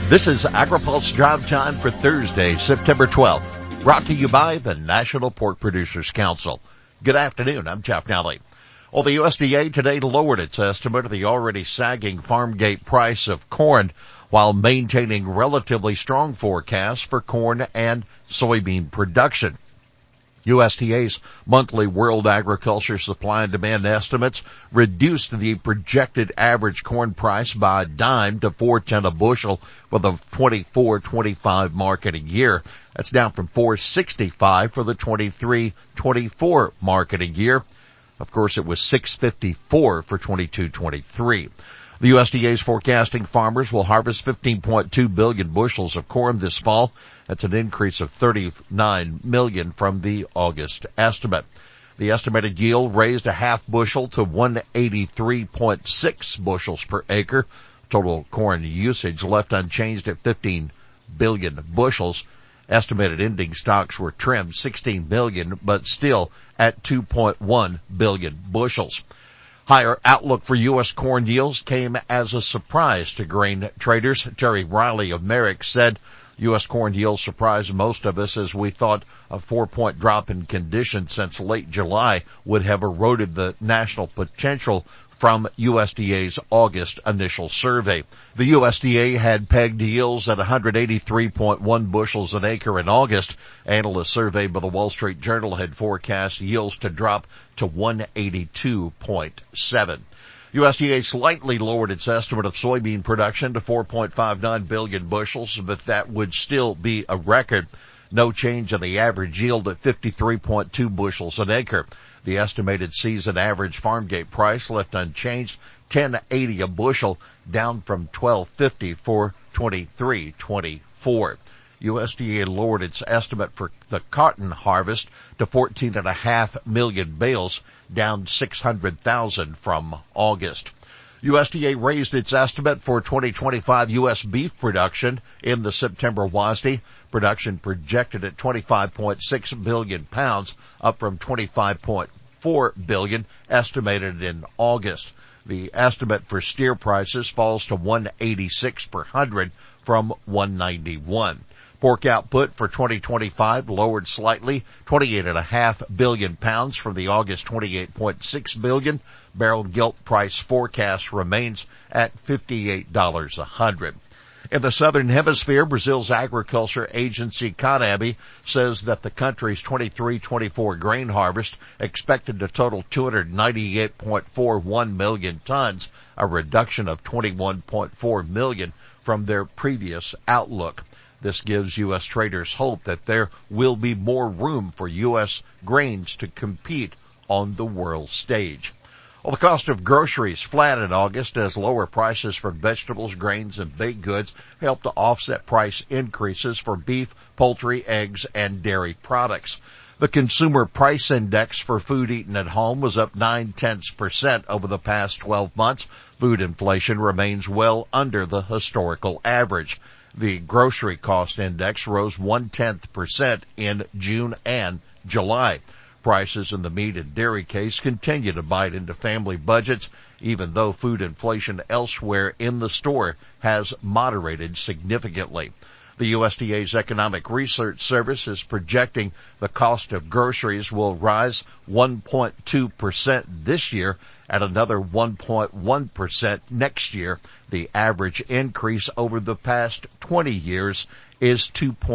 This is AgriPulse Drive Time for Thursday, September 12th, brought to you by the National Pork Producers Council. Good afternoon, I'm Jeff Nally. Well, the USDA today lowered its estimate of the already sagging farm gate price of corn while maintaining relatively strong forecasts for corn and soybean production. USDA's monthly World Agriculture Supply and Demand estimates reduced the projected average corn price by a dime to $4.10 a bushel for the 24-25 marketing year. That's down from $4.65 for the 23-24 marketing year. Of course, it was $6.54 for 22-23. The USDA is forecasting farmers will harvest 15.2 billion bushels of corn this fall. That's an increase of 39 million from the August estimate. The estimated yield raised a half bushel to 183.6 bushels per acre. Total corn usage left unchanged at 15 billion bushels. Estimated ending stocks were trimmed 16 million, but still at 2.1 billion bushels. Higher outlook for U.S. corn yields came as a surprise to grain traders. Terry Riley of Merrick said U.S. corn yields surprised most of us as we thought a 4-point drop in conditions since late July would have eroded the national potential from USDA's August initial survey. The USDA had pegged yields at 183.1 bushels an acre in August. Analyst survey by the Wall Street Journal had forecast yields to drop to 182.7. USDA slightly lowered its estimate of soybean production to 4.59 billion bushels, but that would still be a record. No change in the average yield at 53.2 bushels an acre. The estimated season average farm gate price left unchanged, $10.80 a bushel, down from $12.50 for 23-24. USDA lowered its estimate for the cotton harvest to 14.5 million bales, down 600,000 from August. USDA raised its estimate for 2025 U.S. beef production in the September WASDE. Production projected at 25.6 billion pounds, up from 25.4 billion estimated in August. The estimate for steer prices falls to 186 per hundred from 191. Pork output for 2025 lowered slightly, 28.5 billion pounds from the August 28.6 billion. Barrel gilt price forecast remains at $58 a hundred. In the Southern Hemisphere, Brazil's agriculture agency CONAB says that the country's 23-24 grain harvest expected to total 298.41 million tons, a reduction of 21.4 million from their previous outlook. This gives U.S. traders hope that there will be more room for U.S. grains to compete on the world stage. Well, the cost of groceries flat in August as lower prices for vegetables, grains, and baked goods helped to offset price increases for beef, poultry, eggs, and dairy products. The Consumer Price Index for food eaten at home was up 0.9% over the past 12 months. Food inflation remains well under the historical average. The Grocery Cost Index rose 0.1% in June and July. Prices in the meat and dairy case continue to bite into family budgets, even though food inflation elsewhere in the store has moderated significantly. The USDA's Economic Research Service is projecting the cost of groceries will rise 1.2% this year and another 1.1% next year. The average increase over the past 20 years is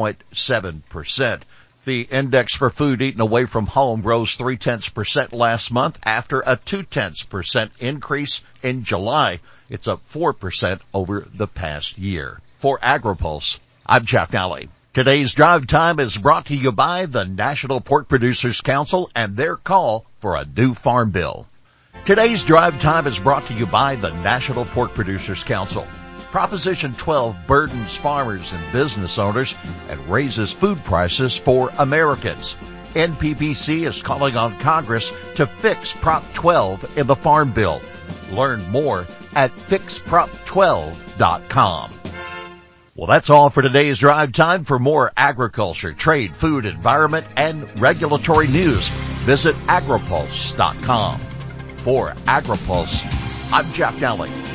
2.7%. The index for food eaten away from home rose 0.3% last month after a 0.2% increase in July. It's up 4% over the past year. For AgriPulse, I'm Jeff Nally. Today's Drive Time is brought to you by the National Pork Producers Council and their call for a new farm bill. Today's Drive Time is brought to you by the National Pork Producers Council. Proposition 12 burdens farmers and business owners and raises food prices for Americans. NPPC is calling on Congress to fix Prop 12 in the Farm Bill. Learn more at fixprop12.com. Well, that's all for today's Drive Time. For more agriculture, trade, food, environment, and regulatory news, visit agripulse.com. For AgriPulse, I'm Jeff Nally.